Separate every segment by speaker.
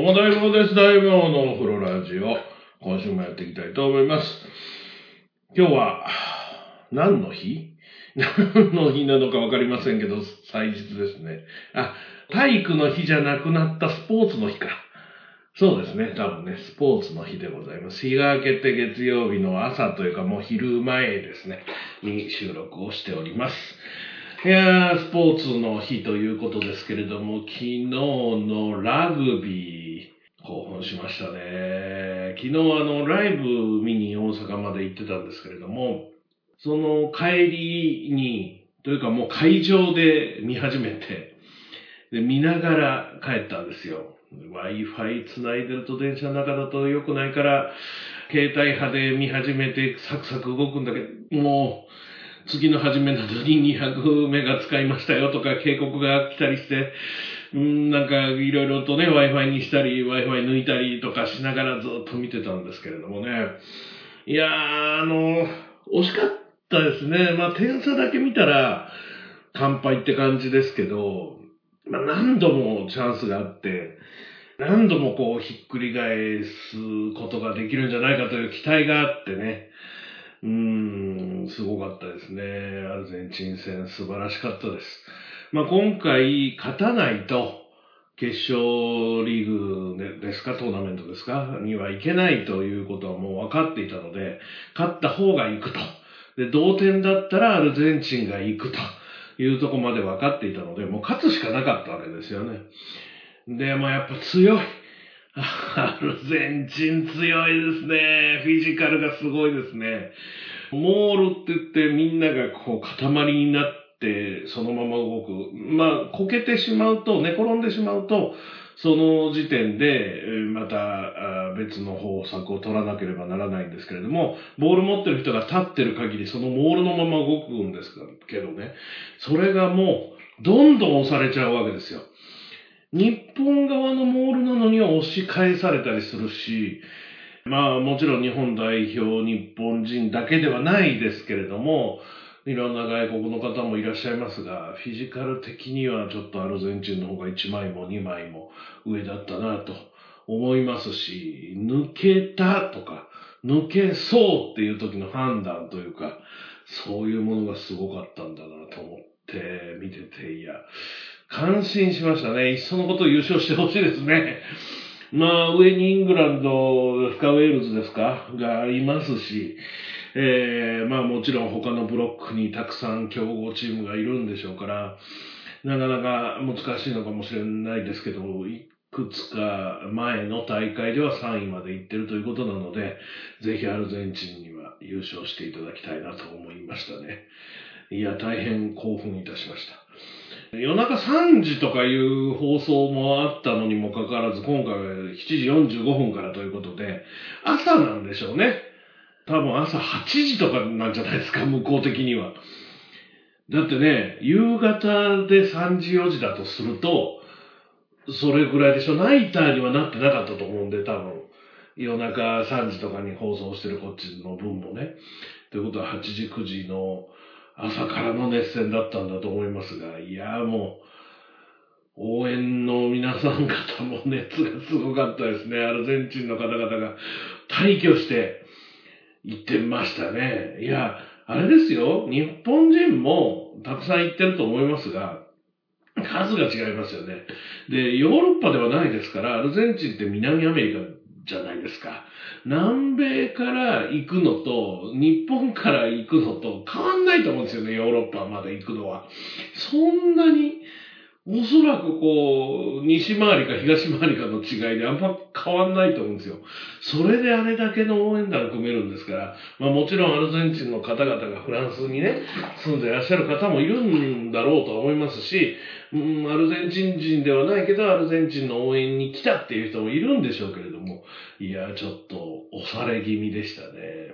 Speaker 1: も大名です。大名のお風呂ラジオ。今週もやっていきたいと思います。今日は、何の日何の日なのかわかりませんけど、祭日ですね。体育の日じゃなくなったスポーツの日か。そうですね。多分ね、スポーツの日でございます。日が明けて月曜日の朝というかもう昼前ですね、に収録をしております。いやー、スポーツの日ということですけれども、昨日のラグビー、興奮しましたね。昨日ライブ見に大阪まで行ってたんですけれども、その帰りに、というかもう会場で見始めて、で見ながら帰ったんですよ。Wi-Fi 繋いでると電車の中だと良くないから、携帯派で見始めてサクサク動くんだけど、もう、次の始めなどに200メガ使いましたよとか警告が来たりして、なんかいろいろとね、Wi-Fi にしたり、Wi-Fi 抜いたりとかしながらずっと見てたんですけれどもね。いやー、惜しかったですね。点差だけ見たら、完敗って感じですけど、何度もチャンスがあって、何度もこうひっくり返すことができるんじゃないかという期待があってね。すごかったですね。アルゼンチン戦素晴らしかったです。今回勝たないと決勝リーグですか、トーナメントですかにはいけないということはもう分かっていたので、勝った方が行くと。で、同点だったらアルゼンチンが行くというところまで分かっていたので、もう勝つしかなかったわけですよね。で、やっぱ強い。アルゼンチン強いですね。フィジカルがすごいですね。モールって言ってみんながこう塊になってそのまま動く。こけてしまうと、寝転んでしまうと、その時点でまた別の方策を取らなければならないんですけれども、ボール持ってる人が立ってる限りそのモールのまま動くんですけどね、それがもうどんどん押されちゃうわけですよ。日本側のモールなのに押し返されたりするし、もちろん日本代表、日本人だけではないですけれども、いろんな外国の方もいらっしゃいますが、フィジカル的にはちょっとアルゼンチンの方が1枚も2枚も上だったなと思いますし、抜けたとか、抜けそうっていう時の判断というか、そういうものがすごかったんだなと思って見てて、感心しましたね。いっそのことを優勝してほしいですね。上にイングランドですか、ウェールズですかがいますし、もちろん他のブロックにたくさん強豪チームがいるんでしょうから、なかなか難しいのかもしれないですけど、いくつか前の大会では3位まで行ってるということなので、ぜひアルゼンチンには優勝していただきたいなと思いましたね。大変興奮いたしました。夜中3時とかいう放送もあったのにもかかわらず、今回は7時45分からということで、朝なんでしょうね。多分朝8時とかなんじゃないですか、向こう的には。だってね、夕方で3時4時だとすると、それぐらいでしょ。ナイターにはなってなかったと思うんで、多分。夜中3時とかに放送してるこっちの分もね。ということは8時9時の朝からの熱戦だったんだと思いますが、もう、応援の皆さん方も熱がすごかったですね。アルゼンチンの方々が大挙して行ってましたね。あれですよ。日本人もたくさん行ってると思いますが、数が違いますよね。で、ヨーロッパではないですから、アルゼンチンって南アメリカじゃないですか。南米から行くのと、日本から行くのと変わんないと思うんですよね、ヨーロッパまで行くのは。そんなに、おそらく西回りか東回りかの違いであんま変わんないと思うんですよ。それであれだけの応援団組めるんですから、もちろんアルゼンチンの方々がフランスにね、住んでいらっしゃる方もいるんだろうと思いますし、アルゼンチン人ではないけど、アルゼンチンの応援に来たっていう人もいるんでしょうけれども、ちょっと押され気味でしたね。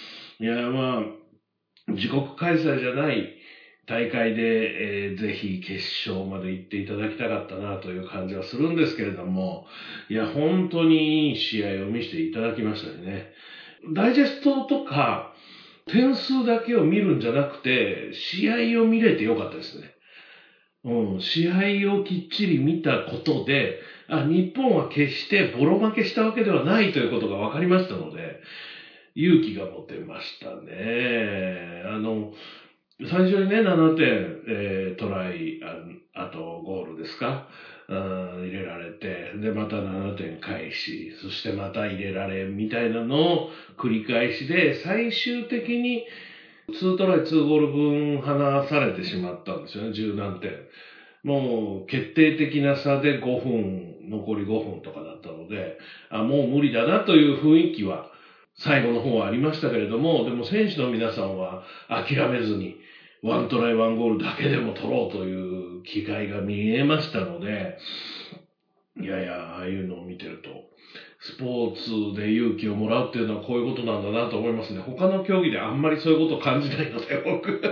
Speaker 1: 自国開催じゃない大会で、ぜひ決勝まで行っていただきたかったなという感じはするんですけれども、本当にいい試合を見せていただきましたね。ダイジェストとか点数だけを見るんじゃなくて、試合を見れてよかったですね。 試合をきっちり見たことで、日本は決してボロ負けしたわけではないということが分かりましたので、勇気が持てましたね。最初にね、7点、トライ、あとゴールですか、入れられて、で、また7点返し、そしてまた入れられ、みたいなのを繰り返しで、最終的に2トライ2ゴール分離されてしまったんですよね、十何点。もう決定的な差で5分、残り5分とかだったので、もう無理だなという雰囲気は最後の方はありましたけれども、でも選手の皆さんは諦めずに、1トライ1ゴールだけでも取ろうという気概が見えましたので、いやいや、ああいうのを見てると、スポーツで勇気をもらうっていうのはこういうことなんだなと思いますね。他の競技であんまりそういうことを感じないので、僕。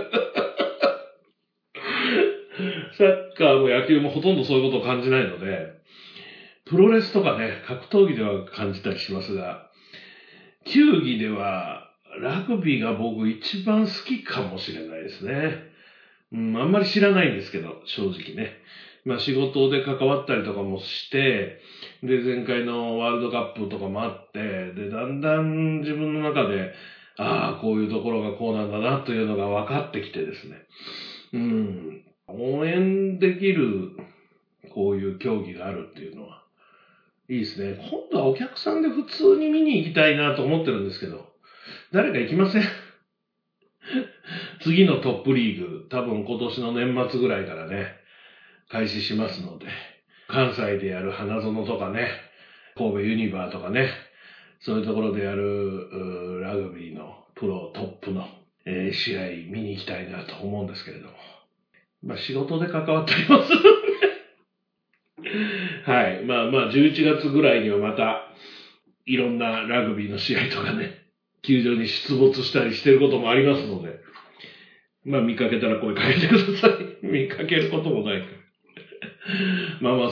Speaker 1: サッカーも野球もほとんどそういうことを感じないので、プロレスとかね、格闘技では感じたりしますが、球技ではラグビーが僕一番好きかもしれないですね。あんまり知らないんですけど、正直ね。仕事で関わったりとかもして、で、前回のワールドカップとかもあって、で、だんだん自分の中で、こういうところがこうなんだなというのが分かってきてですね。応援できる、こういう競技があるっていうのは、いいですね。今度はお客さんで普通に見に行きたいなと思ってるんですけど、誰か行きません？次のトップリーグ、多分今年の年末ぐらいからね、開始しますので、関西でやる花園とかね、神戸ユニバーとかね、そういうところでやるラグビーのプロトップの、試合見に行きたいなと思うんですけれども。仕事で関わっております。はい。11月ぐらいにはまた、いろんなラグビーの試合とかね、球場に出没したりしてることもありますので、見かけたら声かけてください。見かけることもないから。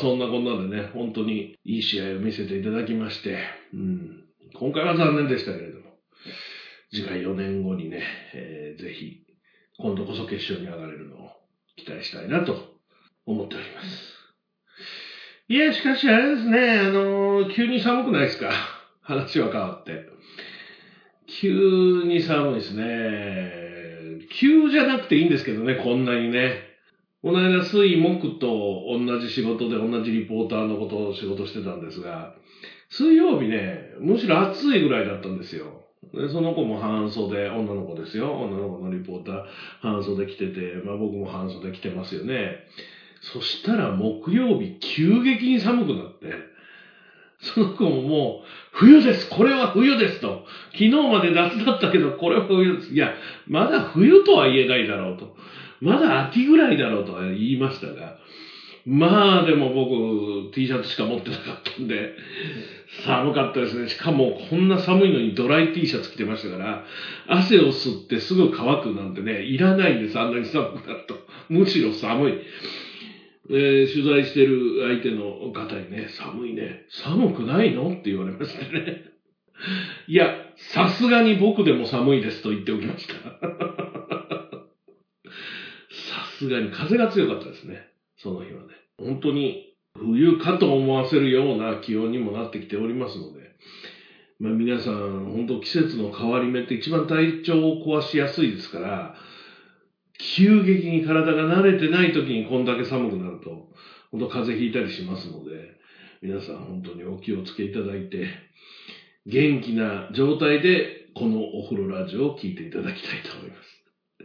Speaker 1: そんなこんなでね、本当にいい試合を見せていただきまして、今回は残念でしたけれども、次回4年後にね、ぜひ、今度こそ決勝に上がれるのを期待したいなと思っております。いや、しかしあれですね、急に寒くないですか？話は変わって。急に寒いですね。急じゃなくていいんですけどね、こんなにね。この間、水木と同じ仕事で同じリポーターのことを仕事してたんですが、水曜日ね、むしろ暑いぐらいだったんですよ。で、その子も半袖、女の子ですよ。女の子のリポーター、半袖着てて、僕も半袖着てますよね。そしたら木曜日、急激に寒くなって、その子ももう、冬です、これは冬ですと。昨日まで夏だったけど、これは冬です。いや、まだ冬とは言えないだろうと。まだ秋ぐらいだろうとは言いましたが、でも僕、T シャツしか持ってなかったんで、寒かったですね。しかも、こんな寒いのにドライ T シャツ着てましたから、汗を吸ってすぐ乾くなんてね、いらないんです、あんなに寒くなると。むしろ寒い。取材してる相手の方にね、寒いね、寒くないのって言われましてね。いや、さすがに僕でも寒いですと言っておきました。さすがに風が強かったですね、その日はね。本当に冬かと思わせるような気温にもなってきておりますので、皆さん、本当季節の変わり目って一番体調を壊しやすいですから、急激に体が慣れてない時にこんだけ寒くなると、本当風邪ひいたりしますので、皆さん本当にお気をつけいただいて、元気な状態でこのお風呂ラジオを聞いていただきたいと思います。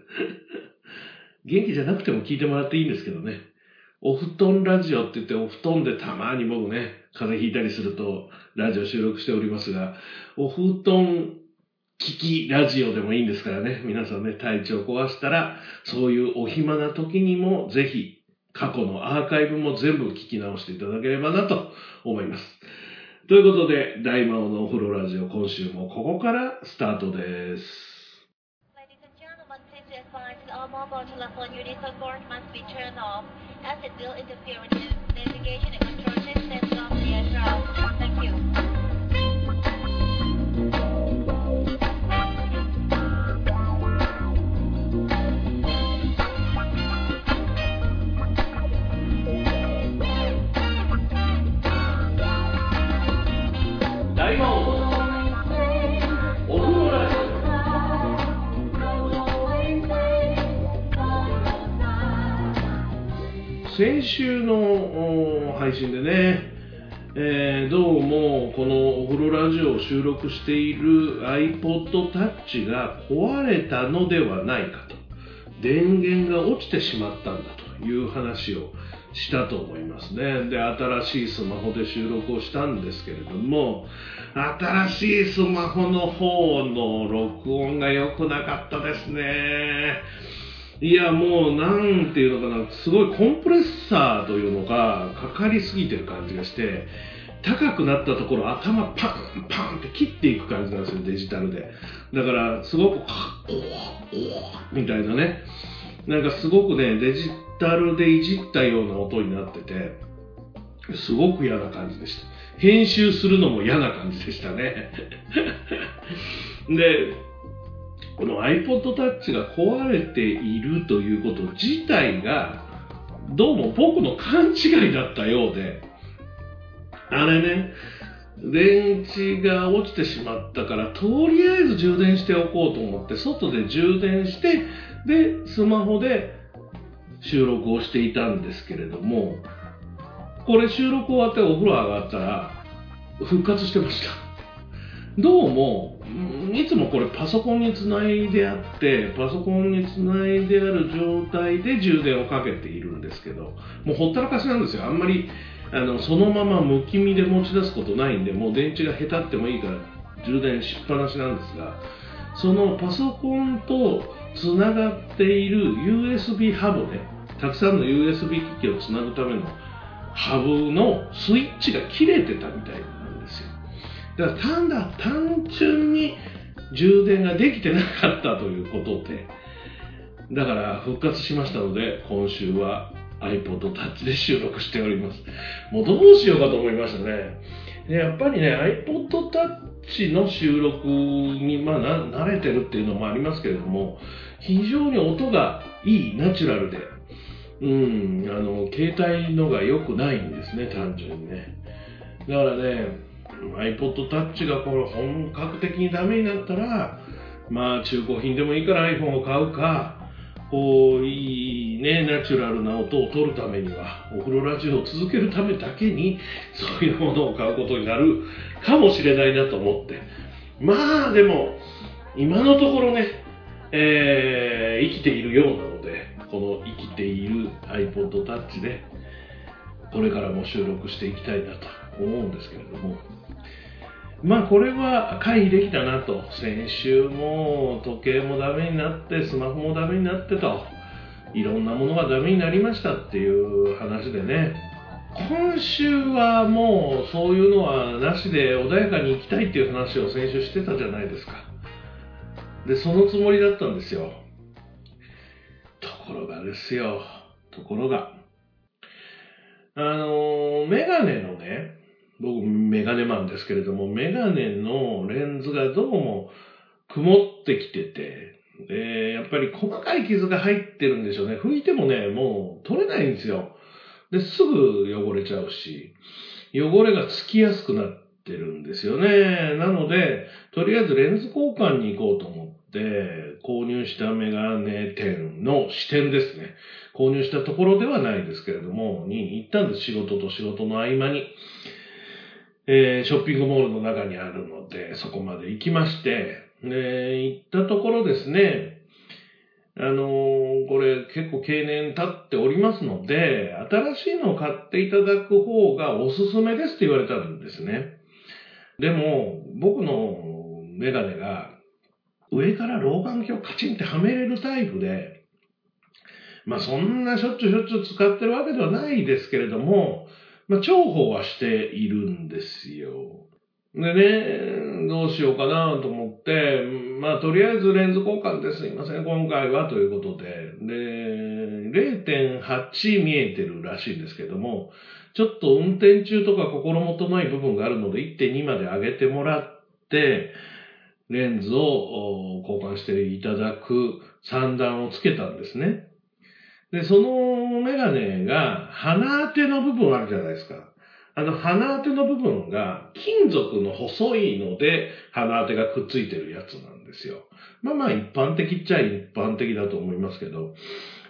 Speaker 1: 元気じゃなくても聞いてもらっていいんですけどね。お布団ラジオって言ってお布団でたまに僕ね、風邪ひいたりするとラジオ収録しておりますが、お布団聞きラジオでもいいんですからね。皆さんね、体調壊したら、そういうお暇な時にもぜひ過去のアーカイブも全部聞き直していただければなと思います。ということで、大魔王のお風呂ラジオ、今週もここからスタートです。Ladies and gentlemen, please be advised all mobile telephone units on board must be turned off as it will interfere with the navigation and control systems of the aircraft. Thank you. 先週の配信でね、どうもこのお風呂ラジオを収録している iPod Touch が壊れたのではないかと、電源が落ちてしまったんだという話をしたと思いますね。で、新しいスマホで収録をしたんですけれども、新しいスマホの方の録音が良くなかったですね。いや、もうなんていうのかな、すごいコンプレッサーというのがかかりすぎてる感じがして、高くなったところ頭パンパンって切っていく感じなんですよ、デジタルで。だからすごくみたいなね、なんかすごくね、デジタルでいじったような音になってて、すごく嫌な感じでした。編集するのも嫌な感じでしたね。で、この iPod Touch が壊れているということ自体がどうも僕の勘違いだったようで、あれね、電池が落ちてしまったからとりあえず充電しておこうと思って外で充電して、でスマホで収録をしていたんですけれども、これ収録終わってお風呂上がったら復活してました。どうもいつもこれパソコンにつないであって、パソコンにつないである状態で充電をかけているんですけど、もうほったらかしなんですよ。あんまりそのままむき身で持ち出すことないんで、もう電池がへたってもいいから充電しっぱなしなんですが、そのパソコンとつながっている USB ハブね、たくさんの USB 機器をつなぐためのハブのスイッチが切れてたみたいなんですよ。だから単純に充電ができてなかったということで、だから復活しましたので、今週は iPod Touch で収録しております。もうどうしようかと思いましたね。でやっぱりね、iPod Touch の収録に、慣れてるっていうのもありますけれども、非常に音がいい、ナチュラルで、携帯のが良くないんですね、単純にね。だからね、iPod Touch がこれ本格的にダメになったら、中古品でもいいから iPhone を買うか、こういいね、ナチュラルな音を取るためには、お風呂ラジオを続けるためだけにそういうものを買うことになるかもしれないなと思って、でも今のところね、生きているようなので、この生きている iPod Touch でこれからも収録していきたいなと思うんですけれども、これは回避できたなと。先週も時計もダメになって、スマホもダメになってと、いろんなものがダメになりましたっていう話でね、今週はもうそういうのはなしで穏やかに生きたいっていう話を先週してたじゃないですか。で、そのつもりだったんですよ。ところがメガネのね、僕メガネマンですけれども、メガネのレンズがどうも曇ってきてて、やっぱり細かい傷が入ってるんでしょうね。拭いてもね、もう取れないんですよ。で、すぐ汚れちゃうし、汚れがつきやすくなってるんですよね。なので、とりあえずレンズ交換に行こうと思って、購入したメガネ店の支店ですね。購入したところではないですけれども、に行ったんです。仕事と仕事の合間に。ショッピングモールの中にあるので、そこまで行きまして、行ったところですね、これ結構経年経っておりますので、新しいのを買っていただく方がおすすめですって言われたんですね。でも、僕のメガネが上から老眼鏡をカチンってはめれるタイプで、そんなしょっちゅう使ってるわけではないですけれども、重宝はしているんですよ。でね、どうしようかなと思って、とりあえずレンズ交換ですいません、今回はということで、0.8 見えてるらしいんですけども、ちょっと運転中とか心もとない部分があるので 1.2 まで上げてもらって、レンズを交換していただく3段をつけたんですね。で、そのメガネが鼻当ての部分あるじゃないですか。鼻当ての部分が金属の細いので鼻当てがくっついてるやつなんですよ。一般的っちゃ一般的だと思いますけど、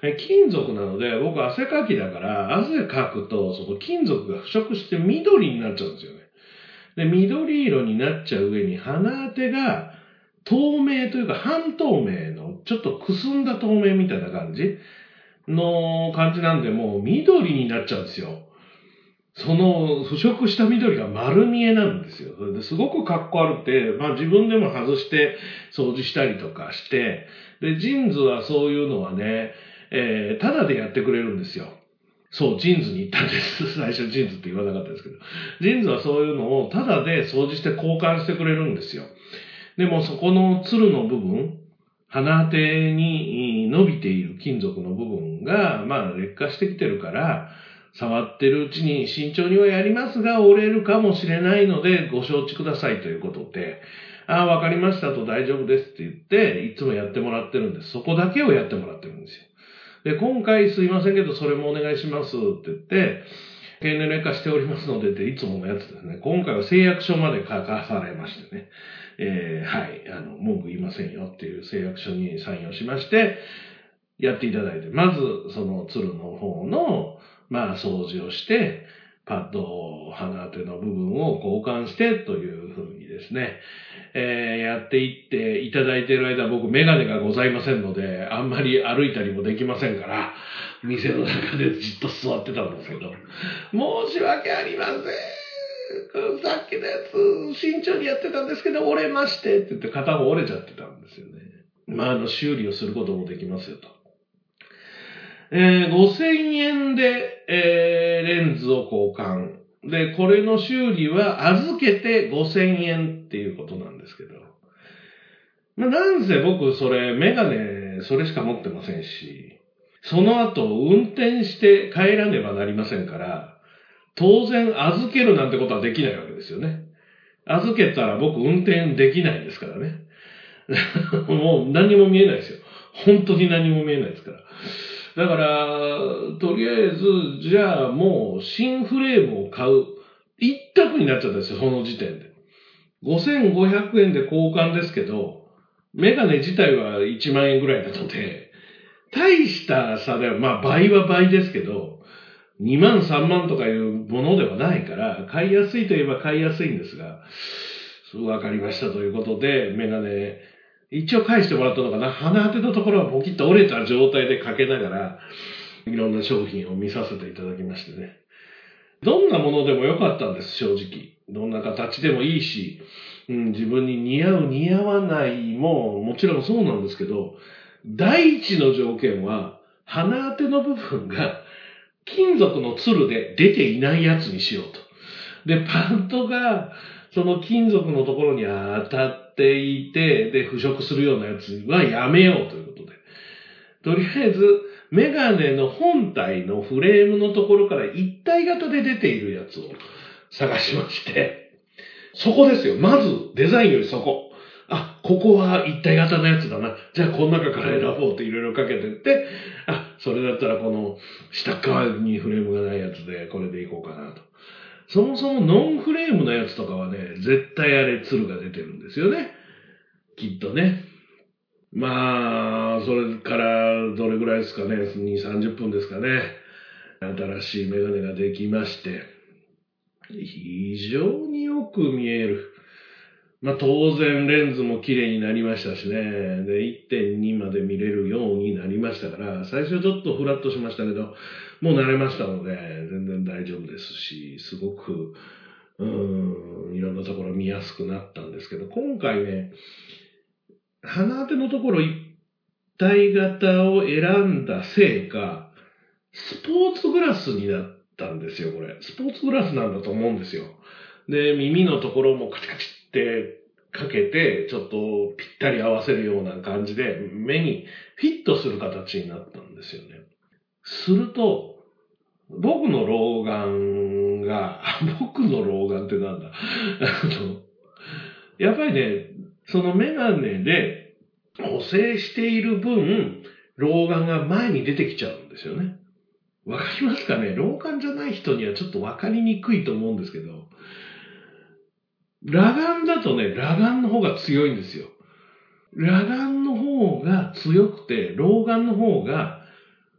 Speaker 1: 金属なので、僕汗かきだから、汗かくと、その金属が腐食して緑になっちゃうんですよね。で、緑色になっちゃう上に、鼻当てが透明というか半透明の、ちょっとくすんだ透明みたいな感じなんで、もう緑になっちゃうんですよ。その腐食した緑が丸見えなんですよ。それですごくかっこ悪くて、自分でも外して掃除したりとかして、で、ジーンズはそういうのはね、ただでやってくれるんですよ。そう、ジーンズに行ったんです。最初ジーンズって言わなかったですけど。ジーンズはそういうのをただで掃除して交換してくれるんですよ。でもそこのツルの部分、鼻当てに伸びている金属の部分が、劣化してきてるから、触ってるうちに慎重にはやりますが折れるかもしれないのでご承知くださいということで、わかりましたと大丈夫ですって言って、いつもやってもらってるんです。そこだけをやってもらってるんですよ。で、今回すいませんけどそれもお願いしますって言って、経年劣化しておりますのでっていつものやつですね。今回は誓約書まで書かされましてね。はい、文句言いませんよっていう誓約書にサインをしまして、やっていただいて、まずその鶴の方の、掃除をして、パッド、鼻当ての部分を交換してというふうにですね、やっていっていただいている間、僕メガネがございませんので、あんまり歩いたりもできませんから、店の中でじっと座ってたんですけど、申し訳ありません。さっきのやつ、慎重にやってたんですけど、折れましてって言って片方折れちゃってたんですよね。修理をすることもできますよと。5000円で、レンズを交換。で、これの修理は預けて5000円っていうことなんですけど。なんせ僕、メガネ、それしか持ってませんし、その後、運転して帰らねばなりませんから、当然預けるなんてことはできないわけですよね。預けたら僕運転できないですからね。もう何も見えないですよ。本当に何も見えないですから。だから、とりあえず、じゃあもう新フレームを買う。一択になっちゃったんですよ、その時点で。5500円で交換ですけど、メガネ自体は1万円ぐらいなので、大した差では、倍は倍ですけど、2万3万とかいうものではないから、買いやすいといえば買いやすいんですが、わかりましたということで、メガネ、一応返してもらったのかな。鼻当てのところはポキッと折れた状態でかけながら、いろんな商品を見させていただきましてね。どんなものでもよかったんです、正直。どんな形でもいいし、自分に似合う似合わないももちろんそうなんですけど、第一の条件は、鼻当ての部分が金属のツルで出ていないやつにしようと。で、パッドがその金属のところに当たっていて、で、腐食するようなやつはやめようということで。とりあえず、メガネの本体のフレームのところから一体型で出ているやつを探しまして、そこですよ。まず、デザインよりそこ。ここは一体型のやつだな。じゃあ、この中から選ぼうっていろいろかけてって、それだったらこの下側にフレームがないやつで、これでいこうかなと。そもそもノンフレームのやつとかはね、絶対あれ、ツルが出てるんですよね。きっとね。それからどれぐらいですかね。2、30分ですかね。新しいメガネができまして、非常によく見える。当然レンズも綺麗になりましたしね。で、1.2 まで見れるようになりましたから、最初ちょっとフラッとしましたけど、もう慣れましたので、全然大丈夫ですし、すごく、いろんなところ見やすくなったんですけど、今回ね、鼻当てのところ一体型を選んだせいか、スポーツグラスになったんですよ、これ。スポーツグラスなんだと思うんですよ。で、耳のところもカチカチってかけて、ちょっとぴったり合わせるような感じで、目にフィットする形になったんですよね。すると、僕の老眼ってなんだやっぱりね、そのメガネで補正している分、老眼が前に出てきちゃうんですよね。わかりますかね？老眼じゃない人にはちょっとわかりにくいと思うんですけど、裸眼だとね、裸眼の方が強いんですよ。裸眼の方が強くて、老眼の方が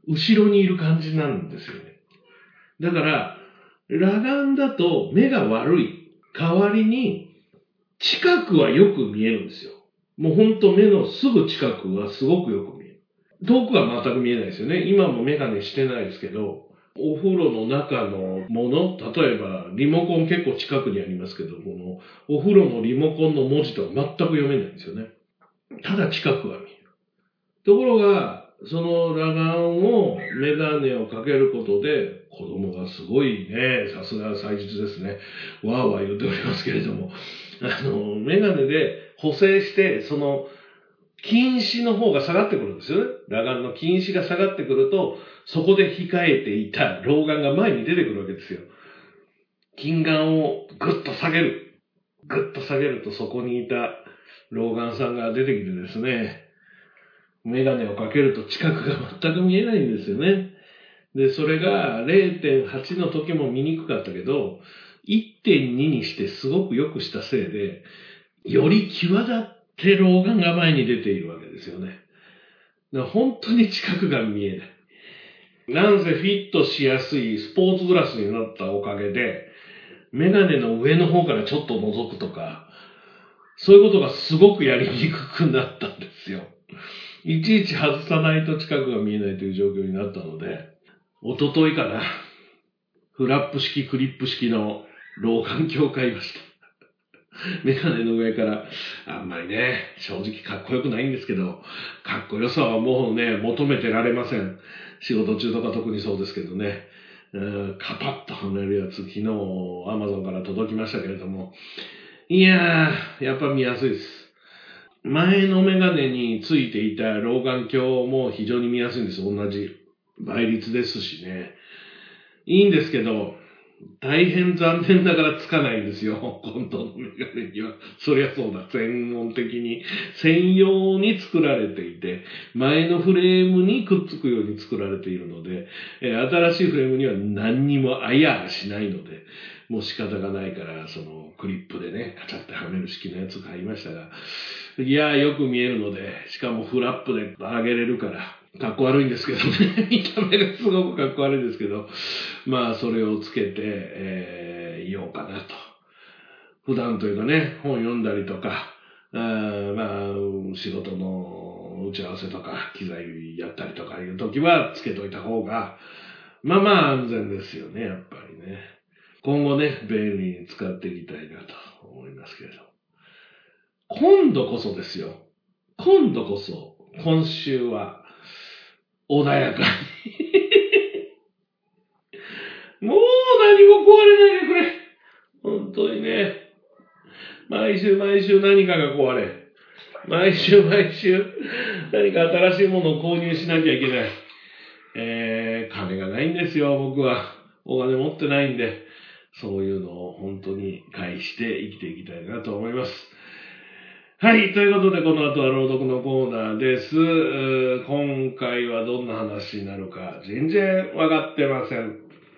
Speaker 1: 後ろにいる感じなんですよね。だから、裸眼だと目が悪い代わりに近くはよく見えるんですよ。もうほんと目のすぐ近くはすごくよく見える。遠くは全く見えないですよね。今もメガネしてないですけど、お風呂の中のもの、例えばリモコン結構近くにありますけど、このお風呂のリモコンの文字とは全く読めないんですよね。ただ近くは見える。ところが、その裸眼をメガネをかけることで、子供がすごいね、さすが祭日ですね。わーわー言っておりますけれども、メガネで補正して、その、近視の方が下がってくるんですよね。裸眼の近視が下がってくると、そこで控えていた老眼が前に出てくるわけですよ。近眼をぐっと下げる。ぐっと下げるとそこにいた老眼さんが出てきてですね、メガネをかけると近くが全く見えないんですよね。で、それが 0.8 の時も見にくかったけど、1.2 にしてすごく良くしたせいで、より際立って老眼が前に出ているわけですよね。だから本当に近くが見えない。なんせフィットしやすいスポーツグラスになったおかげで、メガネの上の方からちょっと覗くとか、そういうことがすごくやりにくくなったんですよ。いちいち外さないと近くが見えないという状況になったので、一昨日かな、フラップ式、クリップ式の老眼鏡を買いました。メガネの上から、あんまりね、正直かっこよくないんですけど、かっこよさはもうね、求めてられません。仕事中とか特にそうですけどね。カパッとはめるやつ、昨日 Amazon から届きましたけれども、いやー、やっぱ見やすいです。前のメガネについていた老眼鏡も非常に見やすいんです。同じ倍率ですしね。いいんですけど、大変残念ながらつかないんですよ。本当のメガネには。そりゃそうだ。専門的に、専用に作られていて、前のフレームにくっつくように作られているので、新しいフレームには何にもあやしないので、もう仕方がないから、そのクリップでね、カチャってはめる式のやつ買いましたが、いやーよく見えるので、しかもフラップで上げれるから、かっこ悪いんですけどね。見た目がすごくかっこ悪いですけど、まあそれをつけて、いようかなと。普段というかね、本読んだりとか、まあ仕事の打ち合わせとか、機材やったりとかいう時はつけといた方が、まあまあ安全ですよね、やっぱりね。今後ね、便利に使っていきたいなと思いますけれど。今度こそですよ。今度こそ、今週は、穏やかに。もう何も壊れないでくれ。本当にね。毎週何かが壊れ。毎週何か新しいものを購入しなきゃいけない。金がないんですよ、僕は。お金持ってないんで。そういうのを本当に返して生きていきたいなと思います。はい。ということで、この後は朗読のコーナーです。今回はどんな話になるか全然わかってません。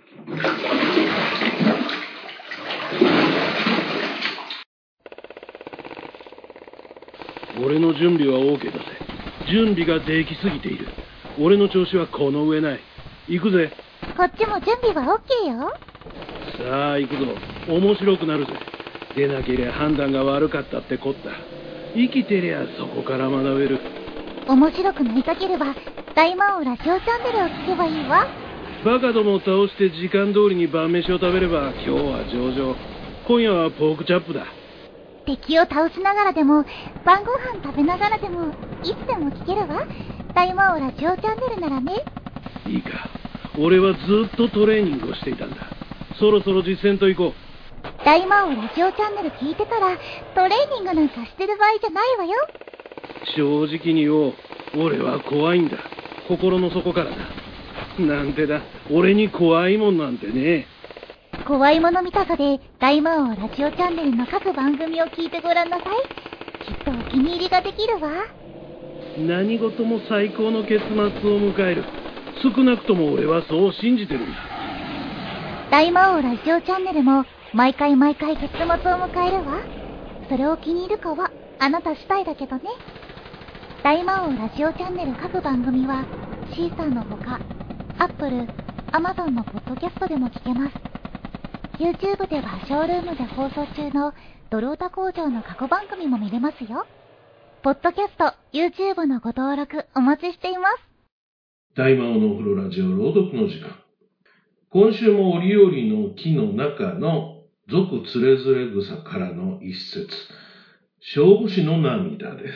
Speaker 2: 俺の準備は OK だぜ。準備ができすぎている。俺の調子はこの上ない。行くぜ。
Speaker 3: こっちも準備は OK よ。
Speaker 2: さあ行くぞ。面白くなるぜ。出なけりゃ判断が悪かったってこった。生きてりゃそこから学べる。
Speaker 3: 面白くなりたければ大魔王ラジオチャンネルを聞けばいいわ。
Speaker 2: バカどもを倒して時間通りに晩飯を食べれば今日は上々。今夜はポークチャップだ。
Speaker 3: 敵を倒しながらでも晩ご飯食べながらでもいつでも聞けるわ。大魔王ラジオチャンネルならね。
Speaker 2: いいか。俺はずっとトレーニングをしていたんだ。そろそろ実践と行こう。
Speaker 3: 大魔王ラジオチャンネル聞いてからトレーニングなんかしてる場合じゃないわよ。
Speaker 2: 正直に言おう。俺は怖いんだ。心の底からだ。なんてだ。俺に怖いもんなんてね。
Speaker 3: 怖いもの見たさで大魔王ラジオチャンネルの各番組を聞いてごらんなさい。きっとお気に入りができるわ。
Speaker 2: 何事も最高の結末を迎える。少なくとも俺はそう信じてるんだ。
Speaker 3: 大魔王ラジオチャンネルも毎回結末を迎えるわ。それを気に入るかはあなた次第だけどね。大魔王ラジオチャンネル各番組はシーサーのほか Apple、Amazon のポッドキャストでも聞けます。YouTube ではショールームで放送中のドロータ工場の過去番組も見れますよ。ポッドキャスト、YouTube のご登録お待ちしています。
Speaker 1: 大魔王のお風呂ラジオ朗読の時間。今週も折々の木の中の俗つれづれ草からの一節。勝負師の涙です。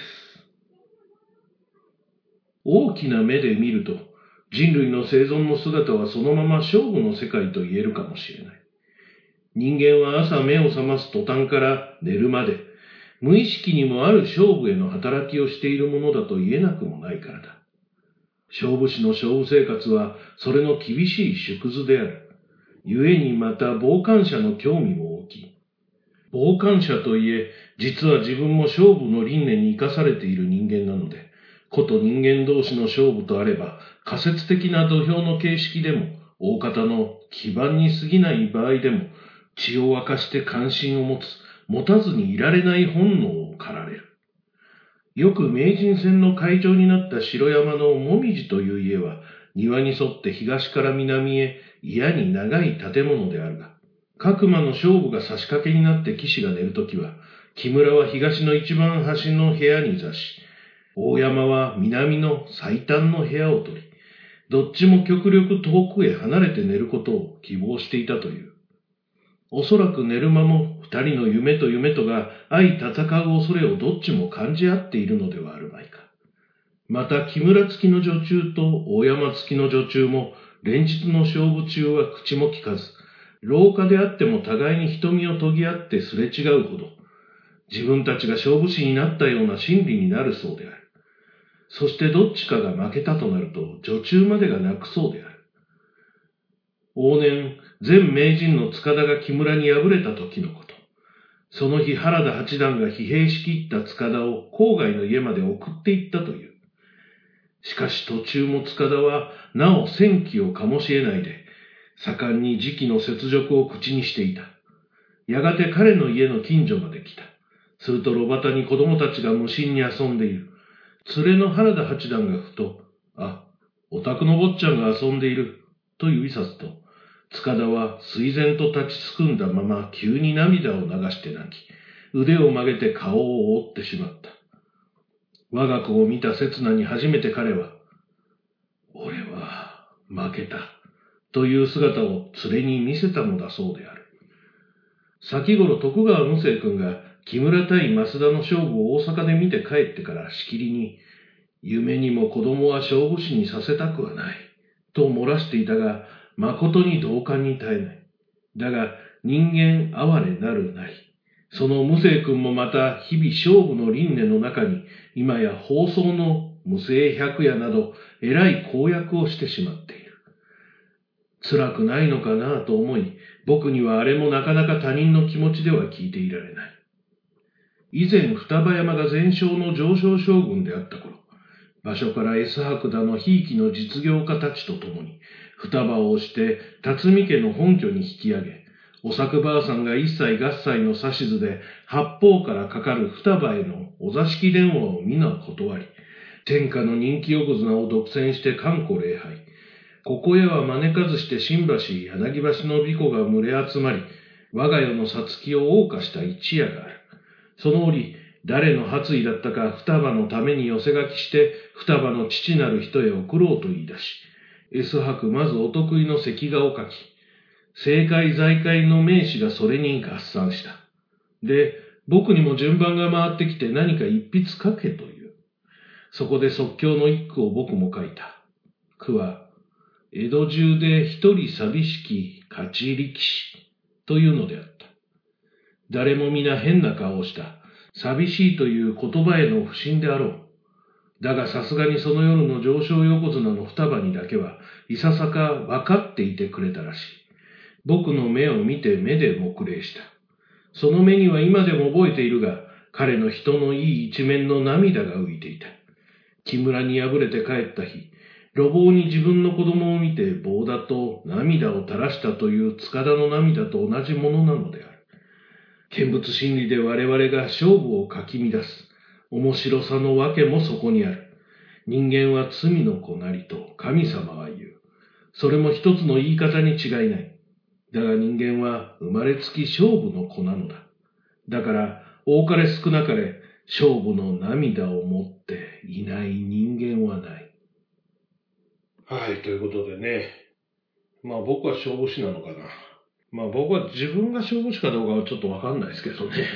Speaker 1: 大きな目で見ると、人類の生存の姿はそのまま勝負の世界と言えるかもしれない。人間は朝目を覚ます途端から寝るまで、無意識にもある勝負への働きをしているものだと言えなくもないからだ。勝負師の勝負生活はそれの厳しい縮図である。故にまた傍観者の興味も大きい。傍観者といえ、実は自分も勝負の輪廻に生かされている人間なので、こと人間同士の勝負とあれば、仮説的な土俵の形式でも、大方の基盤に過ぎない場合でも、血を沸かして関心を持たずにいられない本能を駆られる。よく名人戦の会場になった城山のもみじという家は、庭に沿って東から南へ嫌に長い建物であるが、各馬の勝負が差し掛けになって騎士が寝るときは、木村は東の一番端の部屋に座し、大山は南の最短の部屋を取り、どっちも極力遠くへ離れて寝ることを希望していたという。おそらく寝る間も二人の夢と夢とが相戦う恐れをどっちも感じ合っているのではあるまいか。また木村付きの女中と大山付きの女中も連日の勝負中は口も聞かず、廊下であっても互いに瞳を研ぎ合ってすれ違うほど、自分たちが勝負師になったような心理になるそうである。そしてどっちかが負けたとなると、女中までが泣くそうである。往年、前名人の塚田が木村に敗れた時のこと。その日原田八段が疲弊しきった塚田を郊外の家まで送って行ったという。しかし途中も塚田はなお戦機を醸し得ないで、盛んに時期の雪辱を口にしていた。やがて彼の家の近所まで来た。すると路端に子供たちが無心に遊んでいる。連れの原田八段がふと、お宅の坊ちゃんが遊んでいる、と指さすと、塚田は垂然と立ちすくんだまま急に涙を流して泣き、腕を曲げて顔を覆ってしまった。我が子を見た刹那に初めて彼は、俺は負けた、という姿を連れに見せたのだそうである。先頃徳川無生君が木村対増田の勝負を大阪で見て帰ってからしきりに、夢にも子供は勝負師にさせたくはない、と漏らしていたが、誠に同感に耐えない。だが人間哀れなるなり。その無生君もまた日々勝負の輪廻の中に、今や放送の無声百夜など偉い公約をしてしまっている。辛くないのかなと思い、僕にはあれもなかなか他人の気持ちでは聞いていられない。以前双葉山が全勝の上昇将軍であった頃、場所から S 伯だのひいきの実業家たちと共に、双葉を押して辰巳家の本拠に引き上げ、お作ばあさんが一切合切の指図で八方からかかる双葉へのお座敷電話を皆断り、天下の人気横綱を独占して完固礼拝。ここへは招かずして新橋、柳橋の美子が群れ集まり、我が世のさつきを謳歌した一夜がある。その折、誰の発意だったか双葉のために寄せ書きして、双葉の父なる人へ送ろうと言い出し、S 伯まずお得意の石画を書き、政界財界の名士がそれに合算した。で、僕にも順番が回ってきて何か一筆書けという。そこで即興の一句を僕も書いた。句は、江戸中で一人寂しき勝ち力士というのであった。誰も皆変な顔をした。寂しいという言葉への不信であろう。だがさすがにその夜の上昇横綱の双葉にだけはいささか分かっていてくれたらしい。僕の目を見て目で黙礼した。その目には今でも覚えているが、彼の人のいい一面の涙が浮いていた。木村に敗れて帰った日、路傍に自分の子供を見て棒だと涙を垂らしたという塚田の涙と同じものなのである。見物心理で我々が勝負をかき乱す面白さのわけもそこにある。人間は罪の子なりと神様は言う。 それも一つの言い方に違いない。だが人間は生まれつき勝負の子なのだ。だから多かれ少なかれ勝負の涙を持っていない人間はない。はい、ということでね。僕は勝負師なのかな。僕は自分が勝負師かどうかはちょっとわかんないですけどね。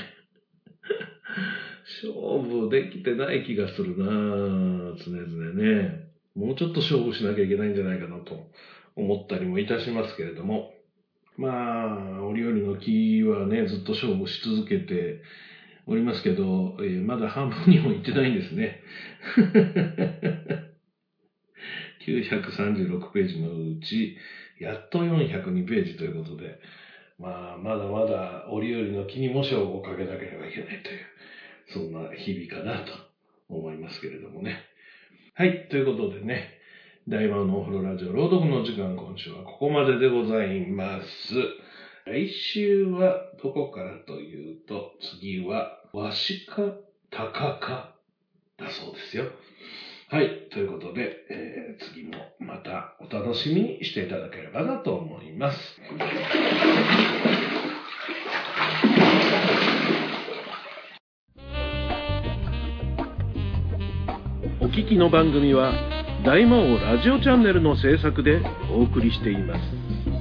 Speaker 1: 勝負できてない気がするなぁ、常々ね。もうちょっと勝負しなきゃいけないんじゃないかなと思ったりもいたしますけれども。折々の木はね、ずっと勝負し続けておりますけど、まだ半分にも行ってないんですね。936ページのうち、やっと402ページということで、まだまだ折々の木にも勝負をかけなければいけないという、そんな日々かなと思いますけれどもね。はい、ということでね、大魔王のお風呂ラジオ朗読の時間、今週はここまででございます。来週はどこからというと、次はわしかたかかだそうですよ。はい、ということで、次もまたお楽しみにしていただければなと思います。
Speaker 2: お聞きの番組は大魔王ラジオチャンネルの制作でお送りしています。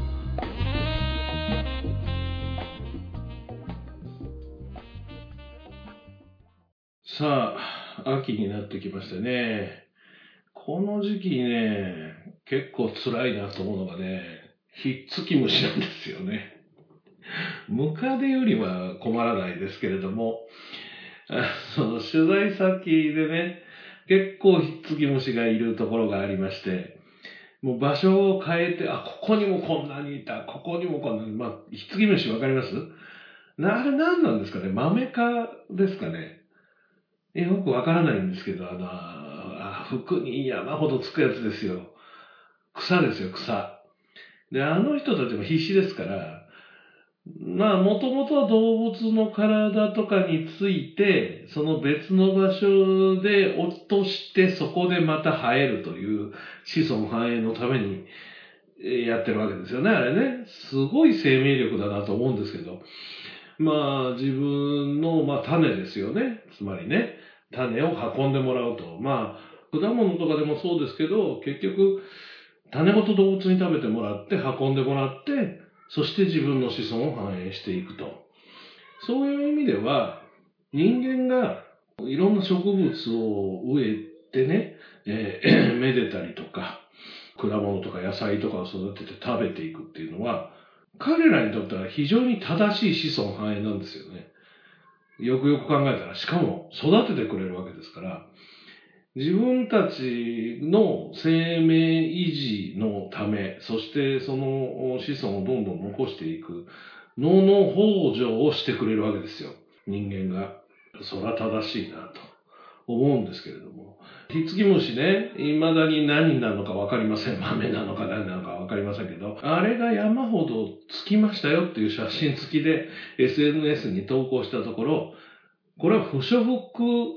Speaker 1: さあ、秋になってきましてね、この時期にね、結構辛いなと思うのがね、ひっつき虫なんですよね。ムカデよりは困らないですけれども、その取材先でね、結構ひっつき虫がいるところがありまして、もう場所を変えて、ここにもこんなにいた、ここにもこんなに、ひっつき虫わかります？あれ何なんですかね？マメ科ですかね？よくわからないんですけど、服に山ほどつくやつですよ。草ですよ、草。で、あの人たちも必死ですから、もともとは動物の体とかについて、その別の場所で落として、そこでまた生えるという子孫繁栄のためにやってるわけですよね、あれね。すごい生命力だなと思うんですけど。自分の、種ですよね。つまりね、種を運んでもらうと。果物とかでもそうですけど、結局、種ごと動物に食べてもらって、運んでもらって、そして自分の子孫を繁栄していくと。そういう意味では、人間がいろんな植物を植えてね、めでたりとか、果物とか野菜とかを育てて食べていくっていうのは、彼らにとっては非常に正しい子孫繁栄なんですよね。よくよく考えたら、しかも育ててくれるわけですから、自分たちの生命維持のため、そしてその子孫をどんどん残していくの幇助をしてくれるわけですよ。人間が。それは正しいなと思うんですけれども。ひっつき虫ね、未だに何なのか分かりません。豆なのか何なのか分かりませんけど、あれが山ほどつきましたよっていう写真付きで SNS に投稿したところ、これは不織布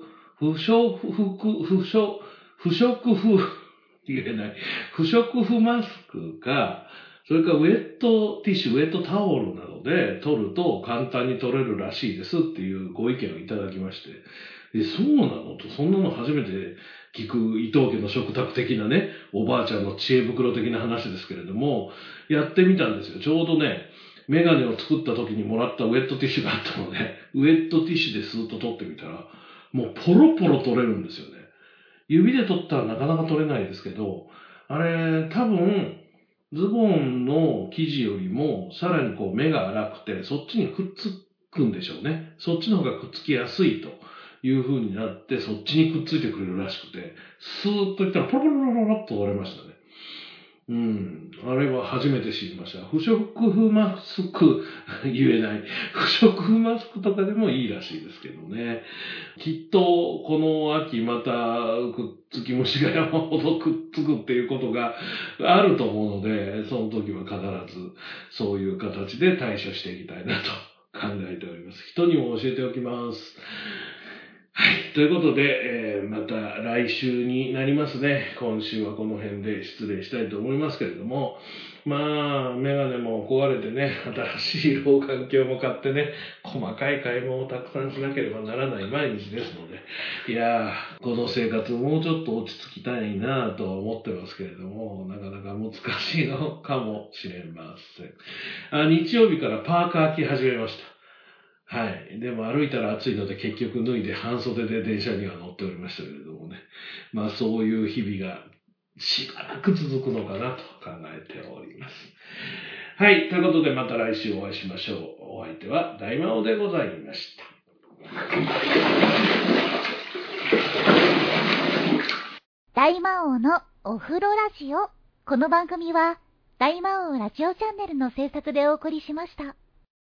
Speaker 1: マスクか、それからウェットティッシュ、ウェットタオルなどで取ると簡単に取れるらしいですっていうご意見をいただきまして、そうなのと、そんなの初めて聞く伊藤家の食卓的なね、おばあちゃんの知恵袋的な話ですけれども、やってみたんですよ。ちょうどね、メガネを作った時にもらったウェットティッシュがあったので、ウェットティッシュでスーッと取ってみたら、もうポロポロ取れるんですよね。指で取ったらなかなか取れないですけど、あれ、多分、ズボンの生地よりも、さらに目が粗くて、そっちにくっつくんでしょうね。そっちの方がくっつきやすいという風になって、そっちにくっついてくれるらしくて、スーッといったらポロポロポロポロっと折れましたね。あれは初めて知りました。不織布マスク、言えない。不織布マスクとかでもいいらしいですけどね。きっと、この秋またくっつき虫が山ほどくっつくっていうことがあると思うので、その時は必ずそういう形で対処していきたいなと考えております。人にも教えておきます。 はい。ということで、また来週になりますね。今週はこの辺で失礼したいと思いますけれども、まあ、メガネも壊れてね、新しい老眼鏡も買ってね、細かい買い物をたくさんしなければならない毎日ですので、いやー、この生活もうちょっと落ち着きたいなとは思ってますけれども、なかなか難しいのかもしれません。日曜日からパーカー着始めました。はい。でも歩いたら暑いので結局脱いで半袖で電車には乗っておりましたけれどもね。まあそういう日々がしばらく続くのかなと考えております。はい。ということでまた来週お会いしましょう。お相手は大魔王でございました。
Speaker 3: 大魔王のお風呂ラジオ。この番組は大魔王ラジオチャンネルの制作でお送りしました。